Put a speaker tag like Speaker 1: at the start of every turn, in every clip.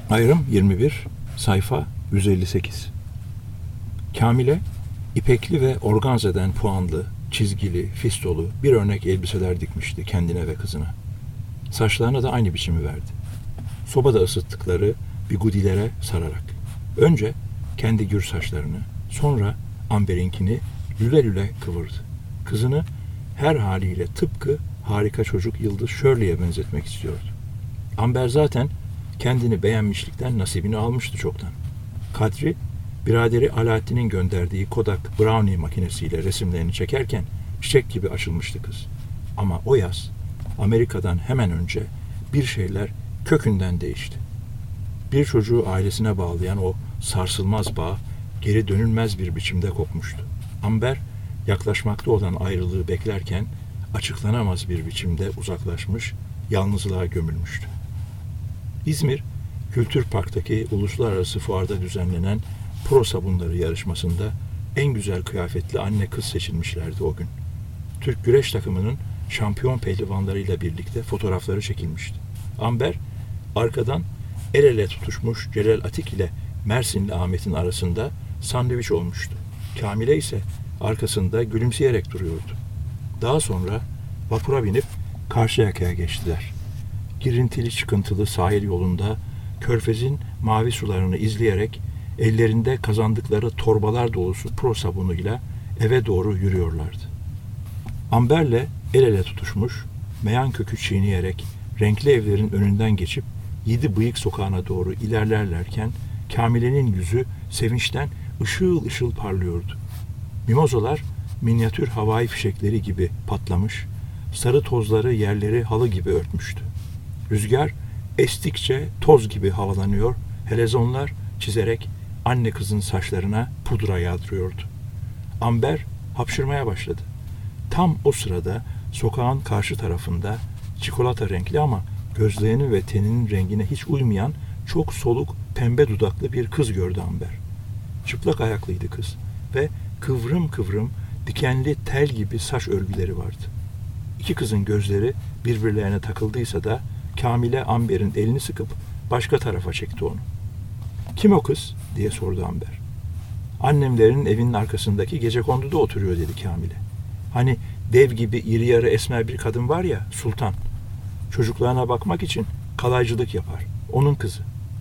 Speaker 1: Ayrım 21, sayfa 158. Kamile, ipekli ve organzeden puanlı, çizgili, fistolu bir örnek elbiseler dikmişti kendine ve kızına. Saçlarına da aynı biçimi verdi. Sobada ısıttıkları bigudilere sararak. Önce kendi gür saçlarını, sonra Amber'inkini lüle lüle kıvırdı. Kızını her haliyle tıpkı harika çocuk Yıldız Shirley'e benzetmek istiyordu. Amber zaten kendini beğenmişlikten nasibini almıştı çoktan. Kadri, biraderi Alaaddin'in gönderdiği Kodak Brownie makinesiyle resimlerini çekerken çiçek gibi açılmıştı kız. Ama o yaz Amerika'dan hemen önce bir şeyler kökünden değişti. Bir çocuğu ailesine bağlayan o sarsılmaz bağ geri dönülmez bir biçimde kopmuştu. Amber yaklaşmakta olan ayrılığı beklerken açıklanamaz bir biçimde uzaklaşmış, yalnızlığa gömülmüştü. İzmir Kültür Park'taki uluslararası fuarda düzenlenen pro sabunları yarışmasında en güzel kıyafetli anne kız seçilmişlerdi o gün. Türk güreş takımının şampiyon pehlivanlarıyla birlikte fotoğrafları çekilmişti. Amber arkadan el ele tutuşmuş Celal Atik ile Mersinli Ahmet'in arasında sandviç olmuştu. Kamile ise arkasında gülümseyerek duruyordu. Daha sonra vapura binip Karşıyaka'ya geçtiler. Girintili çıkıntılı sahil yolunda Körfez'in mavi sularını izleyerek ellerinde kazandıkları torbalar dolusu pro sabunuyla eve doğru yürüyorlardı. Amber'le el ele tutuşmuş, meyan kökü çiğneyerek renkli evlerin önünden geçip Yedi Bıyık sokağına doğru ilerlerlerken Kamile'nin yüzü sevinçten ışıl ışıl parlıyordu. Mimozalar minyatür havai fişekleri gibi patlamış, sarı tozları yerleri halı gibi örtmüştü. Rüzgar estikçe toz gibi havalanıyor, helezonlar çizerek anne kızın saçlarına pudra yağdırıyordu. Amber hapşırmaya başladı. Tam o sırada sokağın karşı tarafında çikolata renkli ama gözlerinin ve teninin rengine hiç uymayan çok soluk pembe dudaklı bir kız gördü Amber. Çıplak ayaklıydı kız ve kıvrım kıvrım dikenli tel gibi saç örgüleri vardı. İki kızın gözleri birbirlerine takıldıysa da Kamile Amber'in elini sıkıp başka tarafa çekti onu. "Kim o kız?" diye sordu Amber. "Annemlerin evinin arkasındaki gecekonduda oturuyor," dedi Kamile. "Hani dev gibi iri yarı esmer bir kadın var ya, Sultan. Çocuklarına bakmak için kalaycılık yapar. Onun kızı."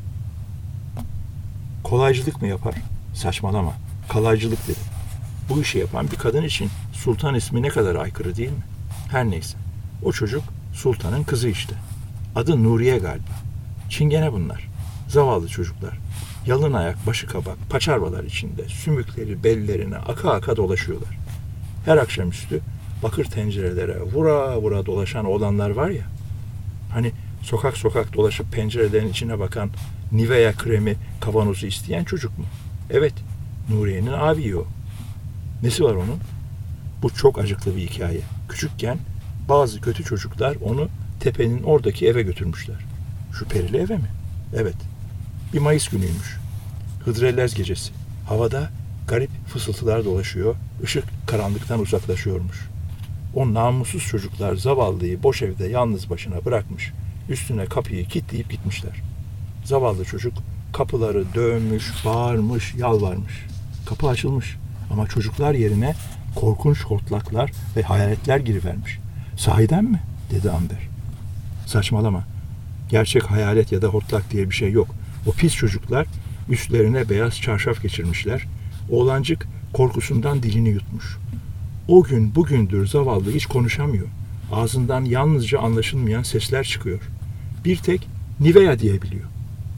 Speaker 1: "Kolaycılık mı yapar?" "Saçmalama. Kalaycılık dedim. Bu işi yapan bir kadın için Sultan ismi ne kadar aykırı değil mi? Her neyse. O çocuk Sultan'ın kızı işte. Adı Nuriye galiba. Çingene bunlar. Zavallı çocuklar. Yalın ayak, başı kabak, paçarvalar içinde, sümükleri bellerine aka aka dolaşıyorlar. Her akşamüstü bakır tencerelere vura vura dolaşan oğlanlar var ya, hani sokak sokak dolaşıp pencerelerin içine bakan Nivea kremi kavanozu isteyen çocuk mu? Evet, Nuriye'nin abiyi o. Nesi var onun? Bu çok acıklı bir hikaye. Küçükken bazı kötü çocuklar onu tepenin oradaki eve götürmüşler. Şu perili eve mi? Evet. Bir Mayıs günüymüş. Hıdrellez gecesi. Havada garip fısıltılar dolaşıyor. Işık karanlıktan uzaklaşıyormuş. O namussuz çocuklar zavallıyı boş evde yalnız başına bırakmış. Üstüne kapıyı kilitleyip gitmişler. Zavallı çocuk kapıları dövmüş, bağırmış, yalvarmış. Kapı açılmış ama çocuklar yerine korkunç hortlaklar ve hayaletler girivermiş. "Sahiden mi?" dedi Amber. "Saçmalama. Gerçek hayalet ya da hortlak diye bir şey yok. O pis çocuklar üstlerine beyaz çarşaf geçirmişler. Oğlancık korkusundan dilini yutmuş. O gün bugündür zavallı hiç konuşamıyor. Ağzından yalnızca anlaşılmayan sesler çıkıyor. Bir tek Nivea diyebiliyor."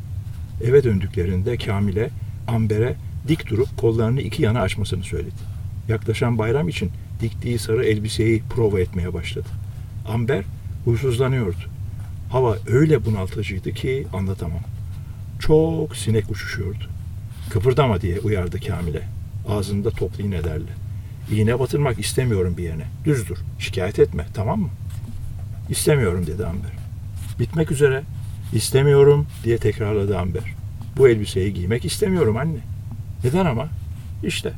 Speaker 1: Eve döndüklerinde Kamile Amber'e dik durup kollarını iki yana açmasını söyledi. Yaklaşan bayram için diktiği sarı elbiseyi prova etmeye başladı. Amber huysuzlanıyordu. Hava öyle bunaltıcıydı ki anlatamam. Çok sinek uçuşuyordu. "Kıpırdama," diye uyardı Kamile. Ağzında toplu iğnelerle. "İğne batırmak istemiyorum bir yerine. Düz dur. Şikayet etme, tamam mı?" "İstemiyorum," dedi Amber. "Bitmek üzere." "İstemiyorum," diye tekrarladı Amber. "Bu elbiseyi giymek istemiyorum anne." "Neden ama?" "İşte.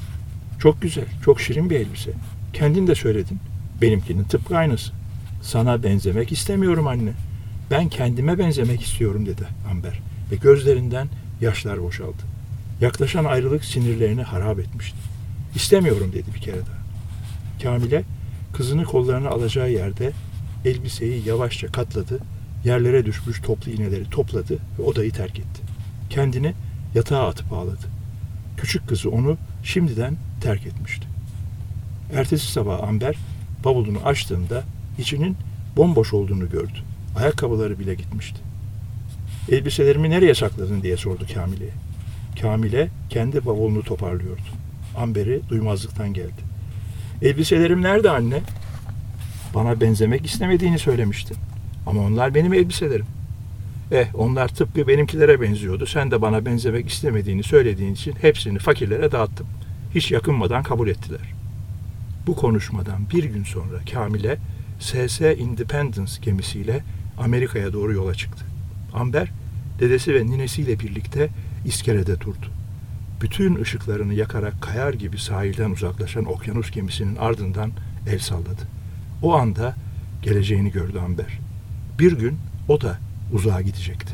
Speaker 1: Çok güzel, çok şirin bir elbise. Kendin de söyledin. Benimkinin tıpkı aynısı." "Sana benzemek istemiyorum anne. Ben kendime benzemek istiyorum," dedi Amber. ve gözlerinden yaşlar boşaldı. Yaklaşan ayrılık sinirlerini harap etmişti. İstemiyorum dedi bir kere daha. Kamile kızını kollarına alacağı yerde elbiseyi yavaşça katladı, yerlere düşmüş toplu iğneleri topladı ve odayı terk etti. Kendini yatağa atıp ağladı. Küçük kızı onu şimdiden terk etmişti. Ertesi sabah Amber bavulunu açtığında içinin bomboş olduğunu gördü. Ayakkabıları bile gitmişti. Elbiselerimi nereye sakladın diye sordu Kamile'ye. Kamile kendi bavulunu toparlıyordu. Amber'i duymazlıktan geldi. Elbiselerim nerede anne? Bana benzemek istemediğini söylemiştin. Ama onlar benim elbiselerim. Onlar tıpkı benimkilere benziyordu. Sen de bana benzemek istemediğini söylediğin için hepsini fakirlere dağıttım. Hiç yakınmadan kabul ettiler. Bu konuşmadan bir gün sonra Kamile SS Independence gemisiyle Amerika'ya doğru yola çıktı. Amber, dedesi ve ninesiyle birlikte iskelede durdu. Bütün ışıklarını yakarak kayar gibi sahilden uzaklaşan okyanus gemisinin ardından el salladı. O anda geleceğini gördü Amber. Bir gün o da uzağa gidecekti.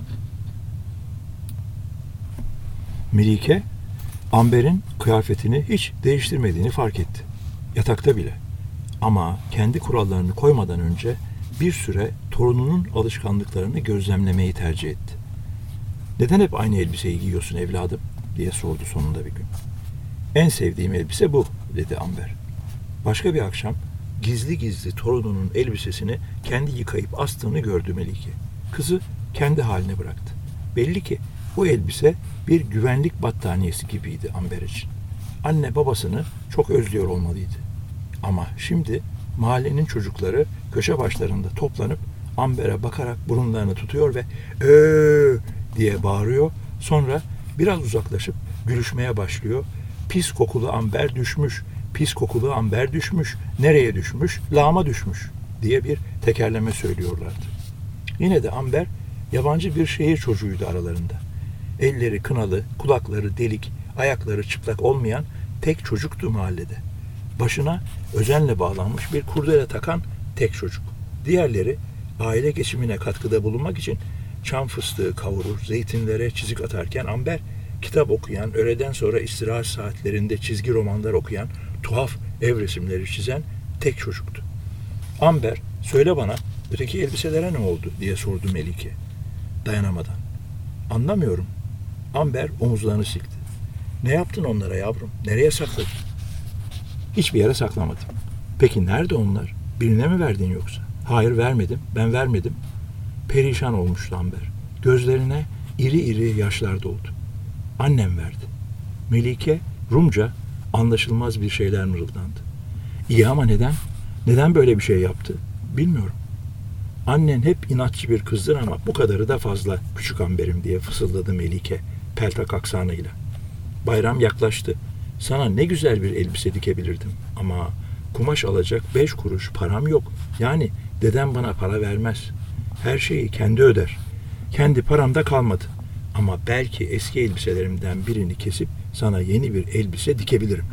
Speaker 1: Melike, Amber'in kıyafetini hiç değiştirmediğini fark etti. Yatakta bile. Ama kendi kurallarını koymadan önce bir süre torununun alışkanlıklarını gözlemlemeyi tercih etti. "Neden hep aynı elbiseyi giyiyorsun evladım?" diye sordu sonunda bir gün. "En sevdiğim elbise bu," dedi Amber. Başka bir akşam gizli gizli torununun elbisesini kendi yıkayıp astığını gördü Melike. Kızı kendi haline bıraktı. Belli ki bu elbise bir güvenlik battaniyesi gibiydi Amber için. Anne babasını çok özlüyor olmalıydı. Ama şimdi mahallenin çocukları köşe başlarında toplanıp Amber'e bakarak burunlarını tutuyor ve diye bağırıyor. Sonra biraz uzaklaşıp gülüşmeye başlıyor. "Pis kokulu Amber düşmüş, pis kokulu Amber düşmüş, nereye düşmüş, lağma düşmüş" diye bir tekerleme söylüyorlardı. Yine de Amber yabancı bir şehir çocuğuydu aralarında. Elleri kınalı, kulakları delik, ayakları çıplak olmayan tek çocuktu mahallede. Başına özenle bağlanmış bir kurdele takan tek çocuk. Diğerleri aile geçimine katkıda bulunmak için çam fıstığı kavurur, zeytinlere çizik atarken Amber kitap okuyan, öğleden sonra istirahat saatlerinde çizgi romanlar okuyan, tuhaf ev resimleri çizen tek çocuktu. "Amber, söyle bana, öteki elbiselere ne oldu?" diye sordu Melike dayanamadan. "Anlamıyorum." Amber omuzlarını silkti. "Ne yaptın onlara yavrum? Nereye sakladın?" "Hiçbir yere saklamadım." "Peki nerede onlar? Birine mi verdin yoksa?" "Hayır, vermedim. Ben vermedim." Perişan olmuştu Amber. Gözlerine iri iri yaşlar doldu. "Annem verdi." Melike Rumca anlaşılmaz bir şeyler mırıldandı. "İyi ama neden? Neden böyle bir şey yaptı?" "Bilmiyorum." "Annen hep inatçı bir kızdır ama bu kadarı da fazla küçük Amber'im," diye fısıldadı Melike peltak aksanıyla. "Bayram yaklaştı. Sana ne güzel bir elbise dikebilirdim ama kumaş alacak 5 kuruş param yok. Yani dedem bana para vermez. Her şeyi kendi öder. Kendi paramda kalmadı. Ama belki eski elbiselerimden birini kesip sana yeni bir elbise dikebilirim."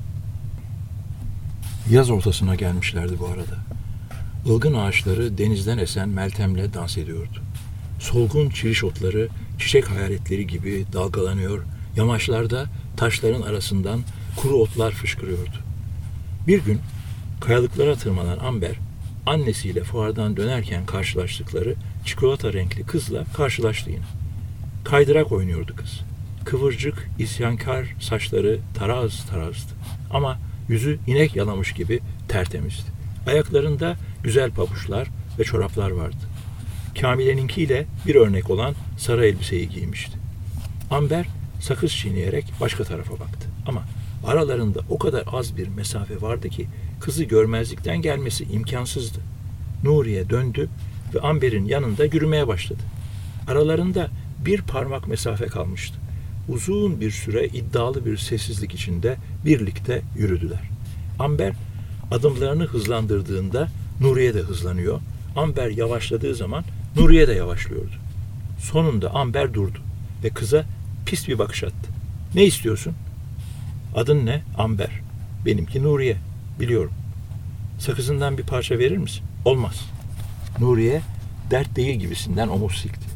Speaker 1: Yaz ortasına gelmişlerdi bu arada. Ilgın ağaçları denizden esen meltemle dans ediyordu. Solgun çiriş otları çiçek hayaletleri gibi dalgalanıyor, yamaçlarda taşların arasından kuru otlar fışkırıyordu. Bir gün kayalıklara tırmanan Amber, annesiyle fuardan dönerken karşılaştıkları çikolata renkli kızla karşılaştı yine. Kaydırak oynuyordu kız. Kıvırcık, isyankar saçları taraz tarazdı. Ama yüzü inek yalamış gibi tertemizdi. Ayaklarında güzel pabuçlar ve çoraplar vardı. Kamile'ninkiyle bir örnek olan sarı elbiseyi giymişti. Amber sakız çiğneyerek başka tarafa baktı. Ama aralarında o kadar az bir mesafe vardı ki kızı görmezlikten gelmesi imkansızdı. Nuriye döndü ve Amber'in yanında yürümeye başladı. Aralarında bir parmak mesafe kalmıştı. Uzun bir süre iddialı bir sessizlik içinde birlikte yürüdüler. Amber adımlarını hızlandırdığında Nuriye de hızlanıyor. Amber yavaşladığı zaman Nuriye de yavaşlıyordu. Sonunda Amber durdu ve kıza pis bir bakış attı. "Ne istiyorsun?" "Adın ne?" "Amber." "Benimki Nuriye." "Biliyorum." "Sakızından bir parça verir misin?" "Olmaz." Nuriye dert değil gibisinden omuz silkti.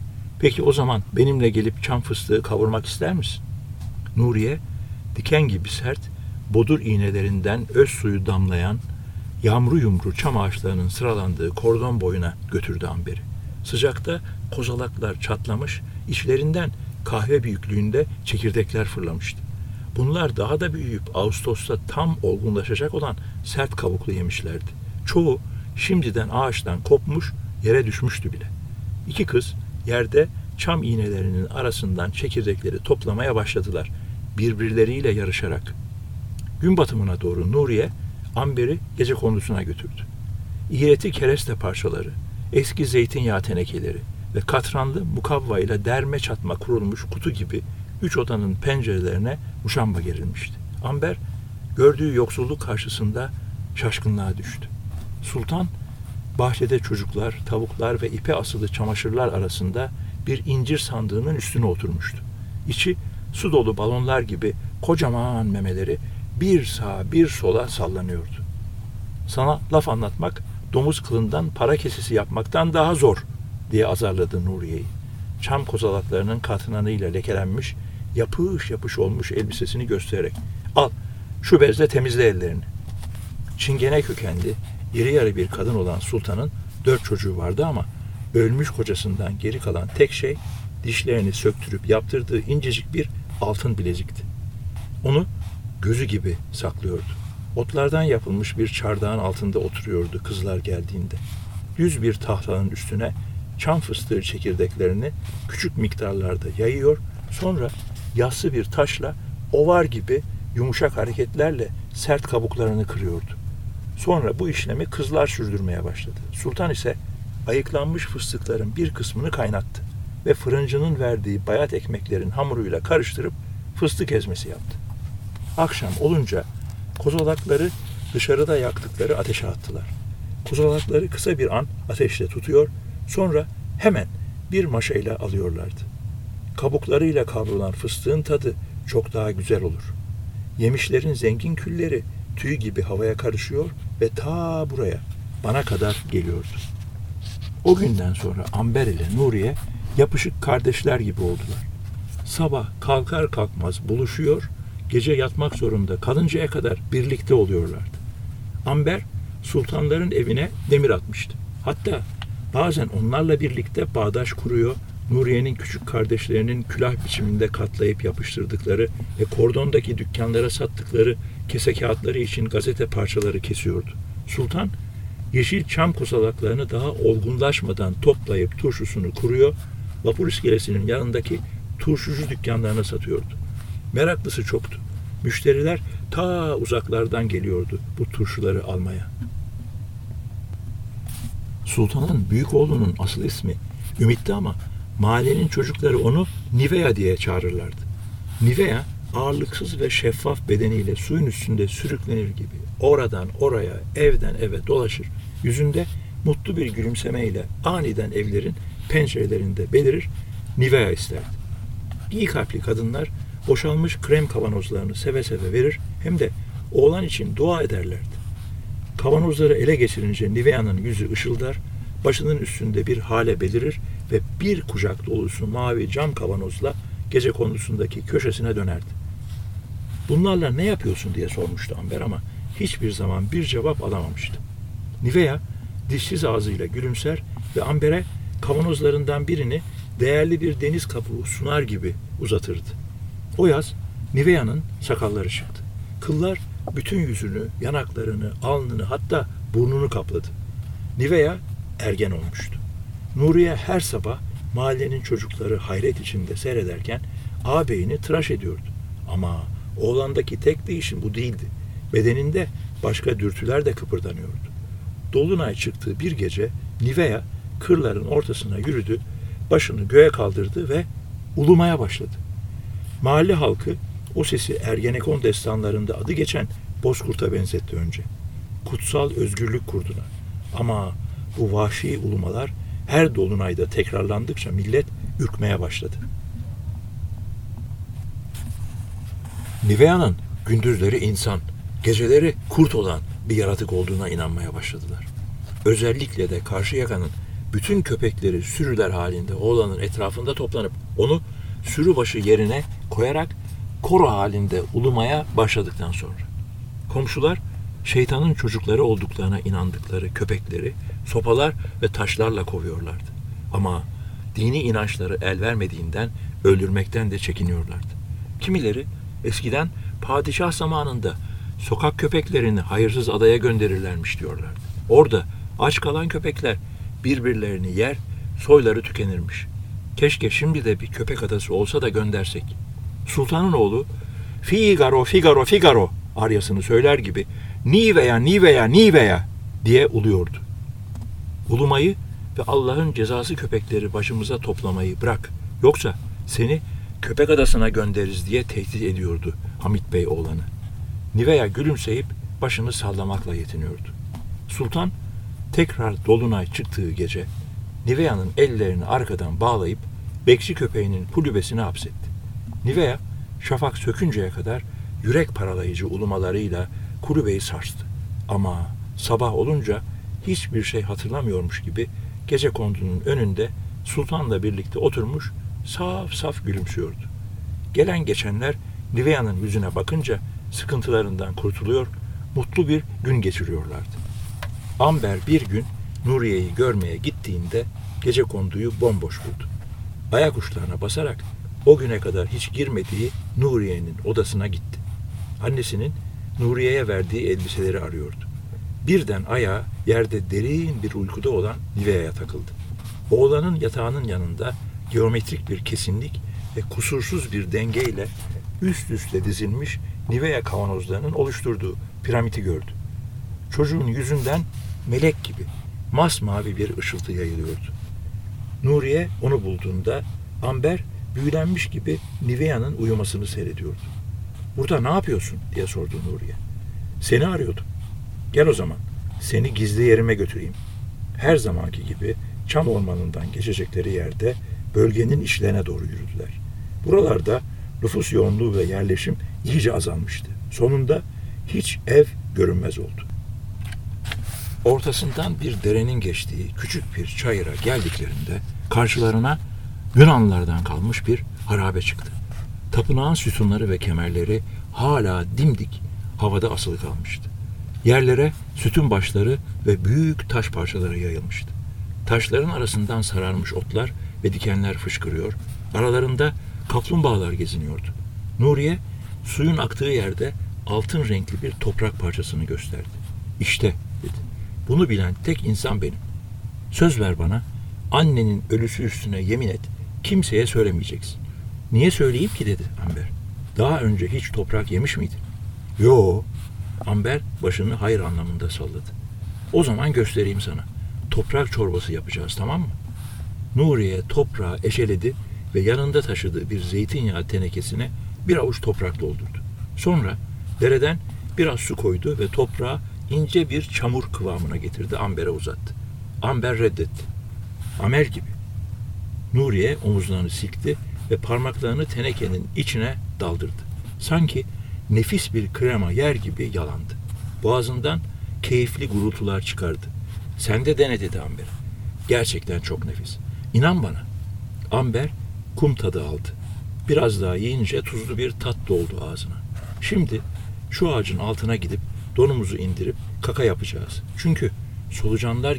Speaker 1: Peki o zaman benimle gelip çam fıstığı kavurmak ister misin? Nuriye, diken gibi sert, bodur iğnelerinden öz suyu damlayan, yamru yumru çam ağaçlarının sıralandığı kordon boyuna götürdü Amber'i. Sıcakta kozalaklar çatlamış, içlerinden kahve büyüklüğünde çekirdekler fırlamıştı. Bunlar daha da büyüyüp Ağustos'ta tam olgunlaşacak olan sert kabuklu yemişlerdi. Çoğu şimdiden ağaçtan kopmuş, yere düşmüştü bile. İki kız yerde çam iğnelerinin arasından çekirdekleri toplamaya başladılar, birbirleriyle yarışarak. Gün batımına doğru Nuriye, Amber'i gecekondusuna götürdü. İğreti kereste parçaları, eski zeytinyağı tenekeleri ve katranlı mukavva ile derme çatma kurulmuş kutu gibi 3 odanın pencerelerine muşamba gerilmişti. Amber, gördüğü yoksulluk karşısında şaşkınlığa düştü. Sultan, bahçede çocuklar, tavuklar ve ipe asılı çamaşırlar arasında bir incir sandığının üstüne oturmuştu. İçi su dolu balonlar gibi kocaman memeleri bir sağa bir sola sallanıyordu. Sana laf anlatmak, domuz kılından para kesesi yapmaktan daha zor diye azarladı Nuriye'yi. Çam kozalaklarının katranıyla lekelenmiş, yapış yapış olmuş elbisesini göstererek. Al, şu bezle temizle ellerini. Çingene kökenli, iri yarı bir kadın olan Sultan'ın 4 çocuğu vardı ama ölmüş kocasından geri kalan tek şey dişlerini söktürüp yaptırdığı incecik bir altın bilezikti. Onu gözü gibi saklıyordu. Otlardan yapılmış bir çardağın altında oturuyordu kızlar geldiğinde. Düz bir tahtanın üstüne çam fıstığı çekirdeklerini küçük miktarlarda yayıyor, sonra yassı bir taşla ovar gibi yumuşak hareketlerle sert kabuklarını kırıyordu. Sonra bu işlemi kızlar sürdürmeye başladı. Sultan ise ayıklanmış fıstıkların bir kısmını kaynattı ve fırıncının verdiği bayat ekmeklerin hamuruyla karıştırıp fıstık ezmesi yaptı. Akşam olunca kozalakları dışarıda yaktıkları ateşe attılar. Kozalakları kısa bir an ateşte tutuyor, sonra hemen bir maşayla alıyorlardı. Kabuklarıyla kavrulan fıstığın tadı çok daha güzel olur. Yemişlerin zengin külleri tüy gibi havaya karışıyor ve ta buraya, bana kadar geliyordu. O günden sonra Amber ile Nuriye yapışık kardeşler gibi oldular. Sabah kalkar kalkmaz buluşuyor, gece yatmak zorunda kalıncaya kadar birlikte oluyorlardı. Amber, sultanların evine demir atmıştı. Hatta bazen onlarla birlikte bağdaş kuruyor, Nuriye'nin küçük kardeşlerinin külah biçiminde katlayıp yapıştırdıkları ve kordondaki dükkanlara sattıkları kese kağıtları için gazete parçaları kesiyordu. Sultan, yeşil çam kozalaklarını daha olgunlaşmadan toplayıp turşusunu kuruyor, vapur iskelesinin yanındaki turşucu dükkanlarına satıyordu. Meraklısı çoktu. Müşteriler ta uzaklardan geliyordu bu turşuları almaya. Sultan'ın büyük oğlunun asıl ismi Ümit'ti ama mahallenin çocukları onu Nivea diye çağırırlardı. Nivea, ağırlıksız ve şeffaf bedeniyle suyun üstünde sürüklenir gibi oradan oraya, evden eve dolaşır, yüzünde mutlu bir gülümsemeyle aniden evlerin pencerelerinde belirir, Nivea isterdi. İyi kalpli kadınlar boşalmış krem kavanozlarını seve seve verir, hem de oğlan için dua ederlerdi. Kavanozları ele geçirince Nivea'nın yüzü ışıldar, başının üstünde bir hale belirir ve bir kucak dolusu mavi cam kavanozla gecekondusundaki köşesine dönerdi. Bunlarla ne yapıyorsun diye sormuştu Amber ama hiçbir zaman bir cevap alamamıştı. Nivea dişsiz ağzıyla gülümser ve Amber'e kavanozlarından birini değerli bir deniz kabuğu sunar gibi uzatırdı. O yaz Nivea'nın sakalları çıktı. Kıllar bütün yüzünü, yanaklarını, alnını, hatta burnunu kapladı. Nivea ergen olmuştu. Nuriye her sabah mahallenin çocukları hayret içinde seyrederken ağabeyini tıraş ediyordu. Ama oğlandaki tek değişim bu değildi. Bedeninde başka dürtüler de kıpırdanıyordu. Dolunay çıktığı bir gece Nivea kırların ortasına yürüdü, başını göğe kaldırdı ve ulumaya başladı. Mahalle halkı o sesi Ergenekon destanlarında adı geçen Bozkurt'a benzetti önce. Kutsal özgürlük kurduna. Ama bu vahşi ulumalar her dolunayda tekrarlandıkça millet ürkmeye başladı. Nivea'nın gündüzleri insan, geceleri kurt olan bir yaratık olduğuna inanmaya başladılar. Özellikle de Karşıyaka'nın bütün köpekleri sürüler halinde oğlanın etrafında toplanıp onu sürü başı yerine koyarak koro halinde ulumaya başladıktan sonra komşular şeytanın çocukları olduklarına inandıkları köpekleri sopalar ve taşlarla kovuyorlardı. Ama dini inançları el vermediğinden öldürmekten de çekiniyorlardı. Kimileri eskiden padişah zamanında sokak köpeklerini hayırsız adaya gönderirlermiş diyorlardı. Orada aç kalan köpekler birbirlerini yer, soyları tükenirmiş. Keşke şimdi de bir köpek adası olsa da göndersek. Sultanın oğlu Figaro, Figaro, Figaro aryasını söyler gibi Nivea, Nivea, Nivea diye uluyordu. Ulumayı ve Allah'ın cezası köpekleri başımıza toplamayı bırak. Yoksa seni köpek adasına göndeririz diye tehdit ediyordu Hamit Bey oğlanı. Nivea gülümseyip başını sallamakla yetiniyordu. Sultan tekrar dolunay çıktığı gece Nivea'nın ellerini arkadan bağlayıp bekçi köpeğinin kulübesine hapsetti. Nivea şafak sökünceye kadar yürek paralayıcı ulumalarıyla kulübeyi sarstı. Ama sabah olunca hiçbir şey hatırlamıyormuş gibi gecekondunun önünde sultanla birlikte oturmuş saf saf gülümsüyordu. Gelen geçenler Nivea'nın yüzüne bakınca sıkıntılarından kurtuluyor, mutlu bir gün geçiriyorlardı. Amber bir gün Nuriye'yi görmeye gittiğinde gecekonduyu bomboş buldu. Ayak uçlarına basarak o güne kadar hiç girmediği Nuriye'nin odasına gitti. Annesinin Nuriye'ye verdiği elbiseleri arıyordu. Birden ayağı yerde derin bir uykuda olan Nivea'ya takıldı. Oğlanın yatağının yanında geometrik bir kesinlik ve kusursuz bir dengeyle üst üste dizilmiş Nivea kavanozlarının oluşturduğu piramidi gördü. Çocuğun yüzünden melek gibi masmavi bir ışıltı yayılıyordu. Nuriye onu bulduğunda Amber büyülenmiş gibi Nivea'nın uyumasını seyrediyordu. "Burada ne yapıyorsun?" diye sordu Nuriye. "Seni arıyordum. Gel o zaman seni gizli yerime götüreyim." Her zamanki gibi çam ormanından geçecekleri yerde bölgenin içlerine doğru yürüdüler. Buralarda nüfus yoğunluğu ve yerleşim iyice azalmıştı. Sonunda hiç ev görünmez oldu. Ortasından bir derenin geçtiği küçük bir çayıra geldiklerinde karşılarına Yunanlılardan kalmış bir harabe çıktı. Tapınağın sütunları ve kemerleri hala dimdik havada asılı kalmıştı. Yerlere sütun başları ve büyük taş parçaları yayılmıştı. Taşların arasından sararmış otlar ve dikenler fışkırıyor, aralarında kaplumbağalar geziniyordu. Nuriye suyun aktığı yerde altın renkli bir toprak parçasını gösterdi. "İşte," dedi. "Bunu bilen tek insan benim. Söz ver bana, annenin ölüsü üstüne yemin et, kimseye söylemeyeceksin." "Niye söyleyeyim ki?" dedi Amber. "Daha önce hiç toprak yemiş miydin?" "Yo." Amber başını hayır anlamında salladı. "O zaman göstereyim sana. Toprak çorbası yapacağız, tamam mı?" Nuriye toprağı eşeledi ve yanında taşıdığı bir zeytinyağı tenekesine bir avuç toprak doldurdu. Sonra dereden biraz su koydu ve toprağı ince bir çamur kıvamına getirdi, Amber'e uzattı. Amber reddetti. "Amel gibi." Nuriye omuzlarını silkti ve parmaklarını tenekenin içine daldırdı. Sanki nefis bir krema yer gibi yalandı. Boğazından keyifli gurultular çıkardı. "Sen de dene," dedi Amber. "Gerçekten çok nefis. İnan bana." Amber kum tadı aldı. Biraz daha yiyince tuzlu bir tat doldu ağzına. "Şimdi şu ağacın altına gidip donumuzu indirip kaka yapacağız. Çünkü solucanlar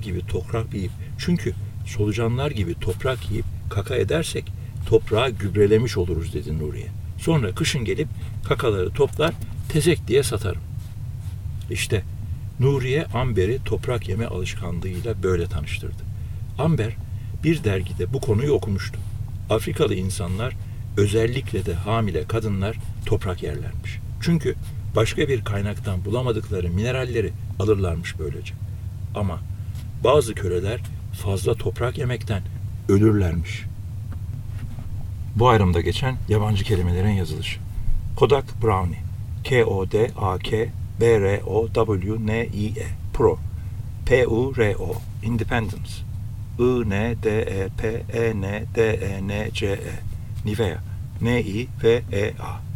Speaker 1: gibi toprak yiyip kaka edersek toprağı gübrelemiş oluruz," dedi Nuriye. "Sonra kışın gelip kakaları toplar, tezek diye satarım." İşte Nuriye Amber'i toprak yeme alışkanlığıyla böyle tanıştırdı. Amber bir dergide bu konuyu okumuştu. Afrikalı insanlar, özellikle de hamile kadınlar toprak yerlermiş. Çünkü başka bir kaynaktan bulamadıkları mineralleri alırlarmış böylece. Ama bazı köleler fazla toprak yemekten ölürlermiş. Bu ayrımda geçen yabancı kelimelerin yazılışı. Kodak Brownie, K-O-D-A-K-B-R-O-W-N-I-E, Pro, P-U-R-O, Independence, I-N-D-E-P-E-N-D-E-N-C-E, Nivea, N-I-V-E-A.